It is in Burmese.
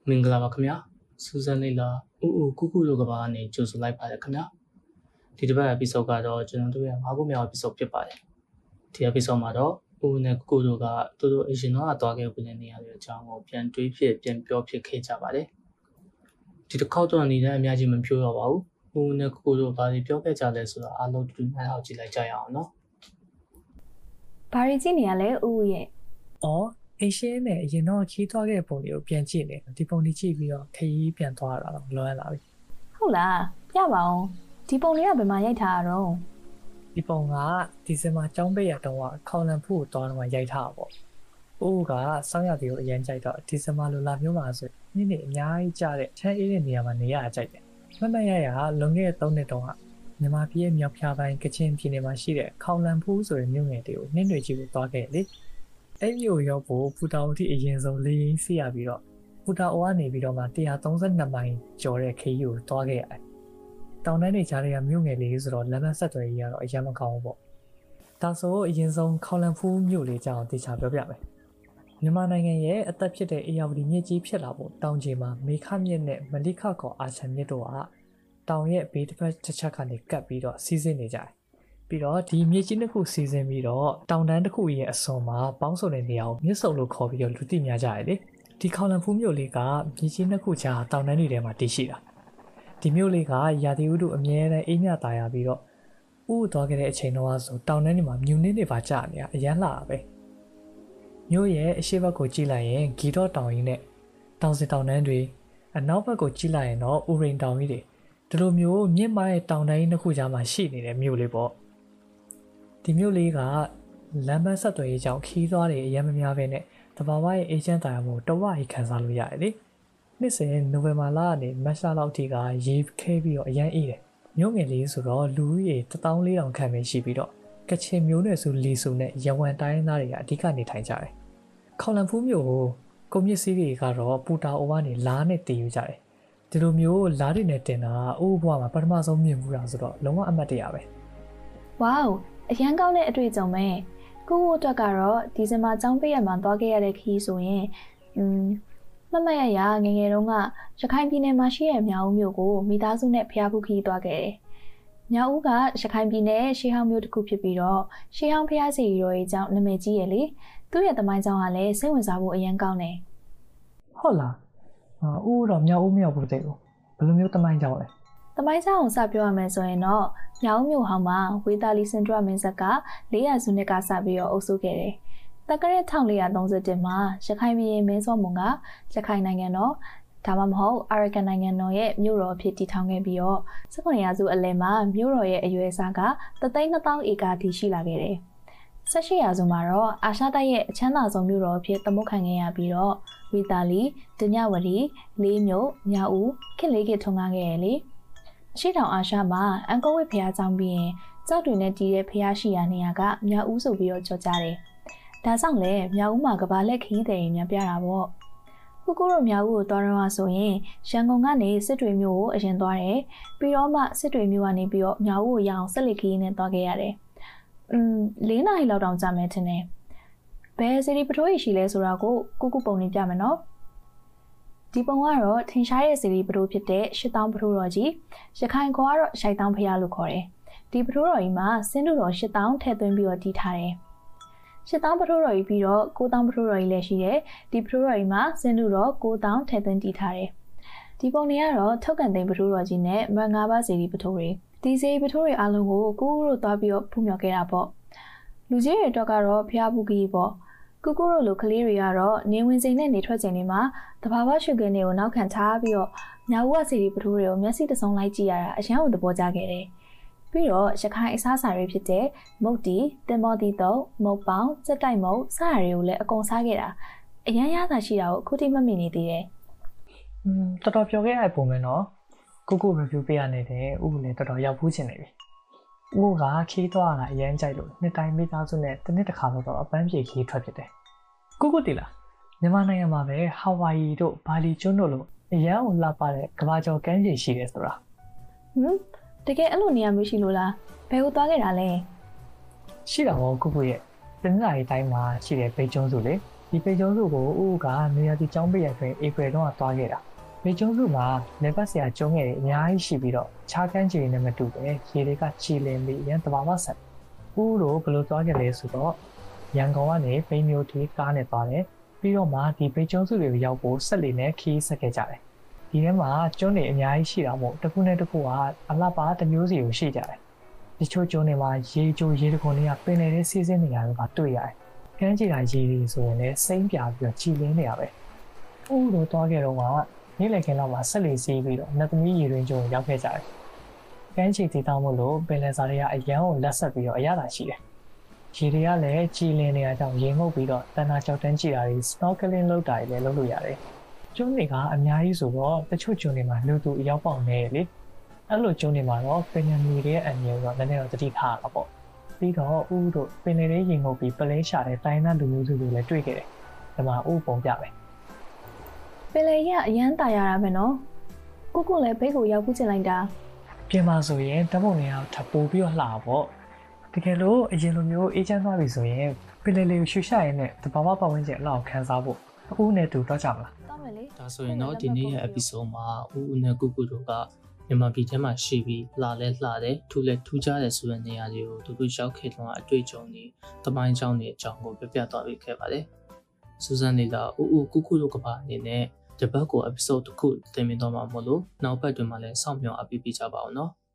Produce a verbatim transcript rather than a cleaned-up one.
မင်္ဂလာပါခင်ဗျာစူဇန်လေးလာဦးဦးကုကုတို့ကဘာကနေကြိုဆိုလိုက်ပါတယ်ခင်ဗျာဒီတစ်ပတ် episode ကတော့ကျွန်တော်တို့ရဲ့ငါးခုမြောက် episode ဖြစ်ပါတယ်ဒီ episode မှာတော့ဦးဦးနဲ့ကုကုတို့ကသူတို့အရင်တော့သွားခဲ့တဲ့နေရာတွေအကြောင်းကိုပြန်တွေးဖြစ်ပြန်ပြောဖြစ်ခဲ့ကြပါတယ်ဒီတစ်ခေါက်တော့အနေနဲ့အများကြီးမပြောတော့ပါဘူးဦးဦးနဲ့ကုကုတို့ဘာတွေပြောခဲ့ကြလဲဆိုတာအားလုံးတူမှန်းအောင်ကြည့်လိုက်ကြရအောင်နော်ဘာတွေကြည့်နေရလဲဦးဦးရဲ့အော်အရှင်းနဲ့အရင်တော့ခီးသွားခဲ့ပုံလေးကိုပြန်ကြည့်နေဒီပုံလေးကြည့်ပြီးတော့ခရီးပြန်သွားတာတော့လွယ်လာပြီဟုတ်လားပြပါအောင်ဒီပုံလေးကဘယ်မှာရိုက်ထားတာတော့ဒီပုံကဒီဇင်ဘာကျောင်းပိတ်ရတော့ခေါလန်ဖူးကိုသွားတော့ရိုက်ထားတာပေါ့ဦးကစောင်းရတီကိုအရင်ကြိုက်တော့ဒီဇင်ဘာလိုလာမျိုးမှာဆိုနေ့နေ့အများကြီးကြားတဲ့ချမ်းအေးတဲ့နေရာမှာနေရတာကြိုက်တယ်မမရရလွန်ခဲ့တဲ့သုံးနှစ်တုန်းကမြန်မာပြည်ရဲ့မြောက်ဖျားပိုင်းကချင်ပြည်နယ်မှာရှိတဲ့ခေါလန်ဖူးဆိုတဲ့မြို့ငယ်တွေကိုနှင်းတွေကြီးကိုသွားခဲ့လေအဲ့မျိုးရောက်ဖို့ပူတာအိုတိအရင်ဆုံးလေးရင်းစီရပြီးတော့ပူတာအိုကနေပြီးတော့မှone thirty-twoမိုင်ကျော်တဲ့ခရီးကိုသွားခဲ့ရတယ်။တောင်တန်းတွေကြားထဲကမြို့ငယ်လေးဆိုတော့လမ်းမဆက်သွယ်ရေးကတော့အရင်မကောင်းဘူးပေါ့။ဒါဆိုအရင်ဆုံးခေါလန်ဖူးမြို့လေးကြောင်းတေချာပြောပြမယ်။မြန်မာနိုင်ငံရဲ့အသက်ဖြစ်တဲ့အေယာဝတီမြစ်ကြီးဖြစ်လာဖို့တောင်ခြေမှာမေခမြစ်နဲ့မလိခခေါ်အာချန်မြစ်တို့ကတောင်ရဲ့ဘေးတစ်ဖက်တစ်ချက်ကနေကပ်ပြီးတော့စီးဆင်းနေကြတယ်ပြီးတော့ဒီမြေကြီးတစ်ခုစီစဉ်ပြီးတော့တောင်တန်းတစ်ခုရဲ့အစွန်မှာပေါင်းစုံတဲ့နေရာကိုမြစ်စုံလို့ခေါ်ပြီးတော့လူသိများကြတယ်လေဒီခေါလန်ဖူးမြို့လေးကမြေကြီးနှစ်ခုကြားတောင်တန်းတွေထဲမှာတည်ရှိတာဒီမြို့လေးကရာသီဥတုအမြဲတမ်းအေးမြတာရပြီးတော့ဥသွားခဲ့တဲ့အချိန်တော့ဆိုတောင်တန်းတွေမှာမြူနစ်တွေပါကျနေတာအရန်လာတာပဲမြို့ရဲ့အရှိတ်ဘက်ကိုကြည့်လိုက်ရင်ဂီတော့တောင်ကြီးနဲ့တောင်စင်တောင်တန်းတွေအနောက်ဘက်ကိုကြည့်လိုက်ရင်တော့ဥရိန်တောင်ကြီးတွေဒီလိုမျိုးမြင့်မားတဲ့တောင်တန်းကြီးနှစ်ခုကြားမှာရှိနေတဲ့မြို့လေးပေါ့ဒီမြို့လေးကလမ်းမဆက်သွယ်ရေးကြောင့်ခီးသွားတွေအရင်မများပဲနဲ့တဘာဝရဲ့အေဂျင့်တာယာမှုတဝရီခံစားလို့ရတယ်လေနှစ်စဉ်နိုဝင်ဘာလကနေမတ်လလောက်ထိကရေခဲပြီးတော့အရန်အေးတယ်မြို့ငယ်လေးဆိုတော့လူကြီးone thousand four hundredခန့်ပဲရှိပြီးတော့ကချင်မျိုးနွယ်စုလီစုနဲ့ရဝမ်တိုင်းသားတွေကအဓိကနေထိုင်ကြတယ်ခေါလန်ဖူးမြို့ကိုကွန်မြစ်စီးတွေကတော့ပူတာအိုကနေလားနဲ့တည်ယူကြတယ်ဒီလိုမျိုးလားတွေနဲ့တင်တာအိုးဘွားမှာပထမဆုံးမြင်မှုတာဆိုတော့လုံးဝအမှတ်တရပဲဝေါအရန်ကောင်းတဲ့အတွေ့အကြုံပဲကိုကိုအတွက်ကတော့ဒီဇင်ဘာကျောင်းပိတ်ရမှာသွားခဲ့ရတဲ့ခီးဆိုရင်อืมမမရရငငယ်တုန်းကရခိုင်ပြည်နယ်မှာရှိတဲ့မြောက်ဦးမြို့ကိုမိသားစုနဲ့ဖျားဖူးခီးသွားခဲ့တယ်။မြောက်ဦးကရခိုင်ပြည်နယ်ရှေးဟောင်းမြို့တစ်ခုဖြစ်ပြီးတော့ရှေးဟောင်းဖျားစီရော်ရဲ့ကျောင်းနာမည်ကြီးရလေသူ့ရဲ့သမိုင်းကျောင်းကလည်းစိတ်ဝင်စားဖို့အရန်ကောင်းတယ်။ဟုတ်လား။အာဦးတော့မြောက်ဦးမြောက်ဘူးတဲ့ကိုဘယ်လိုမျိုးသမိုင်းကျောင်းလဲ။သမိုင်းကျောင်းကိုစပြောရမယ်ဆိုရင်တော့မြောက်ဦးမြို့ဟောင်းမှာဝေသာလီစင်ဒရမင်းဆက်ကfour hundredစုနှစ်ကစပြီးတော့အုပ်စုခဲ့တယ်။တက္ကရာfourteen thirty-oneမှာရခိုင်ပြည်မင်းစောမွန်ကရခိုင်နိုင်ငံတော်ဒါမှမဟုတ်အာရကန်နိုင်ငံတော်ရဲ့မြို့တော်အဖြစ်တည်ထောင်ခဲ့ပြီးတော့nineteenရာစုအလယ်မှာမြို့တော်ရဲ့အရွယ်အစားကone thousand two hundredဧကထိရှိလာခဲ့တယ်။eighteenရာစုမှာတော့အာရှတိုက်ရဲ့အချမ်းသာဆုံးမြို့တော်အဖြစ်သမုတ်ခံခဲ့ရပြီးတော့ဝေသာလီဒညဝတီလေးမြို့မြောက်ဦးခေတ်လေးခေတ်ထွန်းကားခဲ့ရလေ။ရှေ့တောင်အာရှမှာအန်ကောဝစ်ဖျားကြောင်းပြီးရင်ကြောက်တွေနဲ့တီးတဲ့ဖျားရှိရာနေရာကမြောက်ဦးဆိုပြီးတော့ကြော်ကြတယ်။ဒါကြောင့်လည်းမြောက်ဦးမှာကဘာလက်ခီးတဲ့ရင်များပြတာပေါ့။ခုခုတို့မြောက်ဦးကိုသွားတော့ဆိုရင်ရန်ကုန်ကနေစစ်တွေမြို့ကိုအရင်သွားတယ်။ပြီးတော့မှစစ်တွေမြို့ကနေပြီးတော့မြောက်ဦးကိုရအောင်ဆက်လက်ခီးနဲ့သွားခဲ့ရတယ်။อืมfourနာရီလောက်တောင်ကြာမယ်ထင်တယ်။ဘယ်စီရီပထိုးရရှိလဲဆိုတာကိုကိုကုပုံနေပြမယ်နော်။ဒီပုံကတော့ထင်ရှားတဲ့စီရီပထိုးဖြစ်တဲ့eight thousandပထိုးတော်ကြီးရခိုင်ခေါ်ကတော့ရှိုက်တောင်းဖျားလို့ခေါ်တယ်။ဒီပထိုးတော်ကြီးမှာစင်းတို့တော်eight thousandထည့်သွင်းပြီးတော့တည်ထားတယ်။eight thousandပထိုးတော်ကြီးပြီးတော့nine thousandပထိုးတော်ကြီးလည်းရှိတယ်။ဒီပထိုးတော်ကြီးမှာစင်းတို့တော်nine thousandထည့်သွင်းတည်ထားတယ်။ဒီပုံတွေကတော့ထုတ်ကန်သိမ်းပထိုးတော်ကြီးနဲ့မန်ငါးပါးစီရီပထိုးတွေဒီစီရီပထိုးတွေအားလုံးကိုကိုကိုတို့သွားပြီးတော့ဖူးမြော်ခဲ့တာပေါ့။လူကြီးတွေအတွက်ကတော့ဖျားဖူးကြီးပေါ့။ကူကူတို့လိုကလေးတွေကတော့နေဝင်စိန်နဲ့နေထွက်စိန်တွေမှာတဘာဝရှုခင်းတွေကိုနောက်ခံထားပြီးတော့မြောက်ဦးကစီရီပထိုးတွေကိုမျက်စိတစုံလိုက်ကြည့်ရတာအရန်ကိုသဘောကျခဲ့တယ်။ပြီးတော့ရခိုင်အစားအစာတွေဖြစ်တဲ့မုတ်တီတင်မောတီတုပ်မုတ်ပေါင်းစက်တိုက်မုတ်စတာတွေကိုလည်းအကုန်စားခဲ့တာအရန်ရတာရှိတာကိုအခုထိမှတ်မိနေသေးတယ်။อืมတော်တော်ပြောခဲ့ရပုံပဲနော်။ကိုကို review ပေးရနေတယ်ဥပလည်းတော်တော်ရောက်ဖူးချင်နေပြီ။ဥကခီးသွားတာအရန်ကြိုက်လို့နှစ်တိုင်းမိသားစုနဲ့တစ်နှစ်တစ်ခါတော့အပန်းပြေခီးထွက်ဖြစ်တယ်။ကိုကိုတီလာမြန်မာနိုင်ငံမှာပဲဟာဝိုင်ယီတို့ဘာလီကျွန်းတို့လိုအရန်ကိုလှပတဲ့ကမ္ဘာကျော်ကမ်းခြေရှိတယ်ဆိုတာဟမ်တကယ်အဲ့လိုနေရာမျိုးရှိလို့လားဘယ်ကိုသွားခဲ့တာလဲရှိတာပေါ့ကိုကိုရဲ့တနင်္လာရီတိုင်းမှာရှိတဲ့ဘေးကျွန်းစုလေဒီပေကျုံစုကိုဦးကနေရာဒီကျောင်းပိတ်ရတွင်ဧပြီတုန်းကသွားခဲ့တာပေကျုံစုမှာနေပတ်ဆရာကျုံငယ်တွေအများကြီးရှိပြီးတော့ခြားကန်းချီနဲ့မတူပဲရေတွေကချီလင်းပြီးရန်တဘာဝဆက်ဦးတို့ဘယ်လိုသွားကြလဲဆိုတော့ရန်ကုန်ကနေပိန်းမျိုးတီကားနဲ့သွားတယ်ပြီးတော့မှဒီပေကျုံစုတွေကိုရောက်ဖို့ဆက်လေနဲ့ခီးဆက်ခဲ့ကြတယ်ဒီထဲမှာကျုံတွေအများကြီးရှိတာမို့တစ်ခုနဲ့တစ်ခုကအလှပါတစ်မျိုးစီကိုရှိကြတယ်ဒီချို့ကျုံတွေမှာရေကျိုရေတခွန်တွေကပင်လယ်ထဲစီးဆင်းနေရတယ်ကတွေ့ရတယ်ကန်းချီတာရေတွေဆိုရင်လည်းစိမ့်ပြပြီးတော့ချီလင်းနေရပဲဦးတို့သွားခဲ့တော့ကနေ့လည်ခင်းလောက်မှာဆက်လေစီးပြီးတော့နတ်သမီးရေတွင်ကျုံရောက်ခဲ့ကြတယ်ကန်းချီတီတောင်းမို့လို့ပင်လယ်စာတွေကအရန်ကိုလက်ဆက်ပြီးတော့အရသာရှိတယ်ရေတွေကလည်းချီလင်းနေတာကြောင့်ရေငုပ်ပြီးတော့တန်တာကြောက်တန်းကြည့်တာတွေ snorkeling လုပ်တာတွေလည်းလုပ်လို့ရတယ်ကျုံတွေကအများကြီးဆိုတော့တချို့ကျုံတွေမှာလူသူအရောက်ပေါက်နေတယ်လေအဲ့လိုကျုံတွေမှာတော့ပင်လယ်မြေတွေရဲ့အမြင်တော့နည်းနည်းတော့တတိထားတာပေါ့ပြီးတော့ဦးတို့ပင်လယ်လေးရင်ငုပ်ပြီးပလဲရှာတဲ့တိုင်းသားလူမျိုးစုတွေလည်းတွေ့ခဲ့တယ်ဒီမှာဦးပုံပြပဲပင်လယ်ကြီးကအရန်တာရတာပဲနော်ကိုကိုလည်းဘေးကိုရောက်ခုချင်လိုက်တာပြင်ပါဆိုရင်တပုံတွေကထပ်ပိုးပြီးတော့လှတာပေါ့တကယ်လို့အရင်လိုမျိုးအေးချမ်းသွားပြီဆိုရင်ပင်လယ်လေးကိုရှူရှာရင်းနဲ့တဘာဝပတ်ဝန်းကျင်အလောက်ခန်းစားဖို့ဦးနဲ့တူတော့ကြမလားတော့မယ်လေဒါဆိုရင်တော့ဒီနေ့ရဲ့ episode မှာဦးဦးနဲ့ကုကုတို့ကမြန်မာပြည်ထဲမှာရှိပြီးလှလဲလှတယ်ထူလဲထူးခြားတယ်ဆိုတဲ့နေရာတွေကိုသူတို့ရောက်ခဲ့တော့အတွေ့အကြုံတွေတမိုင်းကြောင်းတွေအကြောင်းကိုပြပြသွားပြီးခဲ့ပါတယ်စူဇန်လေးကဦးဦးကုကုတို့ကပါအနေနဲ့ဒီဘက်ကို episode တစ်ခုတင်ပြတော့မှာမို့လို့နောက်ဘက်တွင်မှလည်းစောင့်မျှော်အပ်ပြီးပြကြပါအောင်နော်